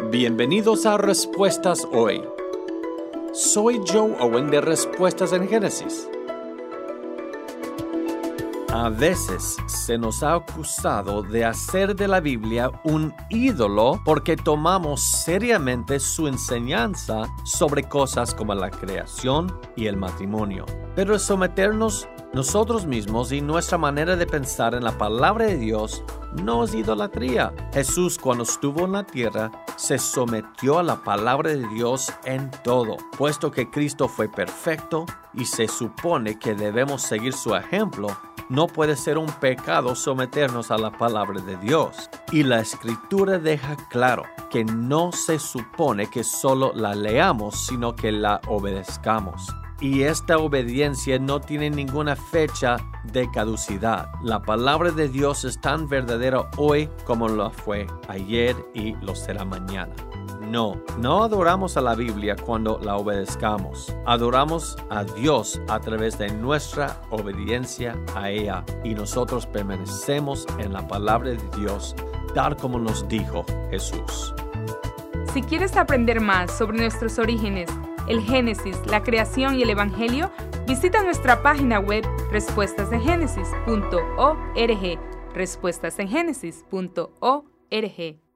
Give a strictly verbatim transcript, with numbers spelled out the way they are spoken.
Bienvenidos a Respuestas Hoy. Soy Joe Owen de Respuestas en Génesis. A veces se nos ha acusado de hacer de la Biblia un ídolo porque tomamos seriamente su enseñanza sobre cosas como la creación y el matrimonio. Pero someternos nosotros mismos y nuestra manera de pensar en la palabra de Dios no es idolatría. Jesús, cuando estuvo en la tierra, se sometió a la palabra de Dios en todo, puesto que Cristo fue perfecto y se supone que debemos seguir su ejemplo. No puede ser un pecado someternos a la palabra de Dios. Y la Escritura deja claro que no se supone que solo la leamos, sino que la obedezcamos. Y esta obediencia no tiene ninguna fecha de caducidad. La palabra de Dios es tan verdadera hoy como lo fue ayer y lo será mañana. No, no adoramos a la Biblia cuando la obedezcamos. Adoramos a Dios a través de nuestra obediencia a ella y nosotros permanecemos en la palabra de Dios tal como nos dijo Jesús. Si quieres aprender más sobre nuestros orígenes, el Génesis, la creación y el Evangelio, visita nuestra página web respuestas en génesis punto org, respuestas en génesis punto org.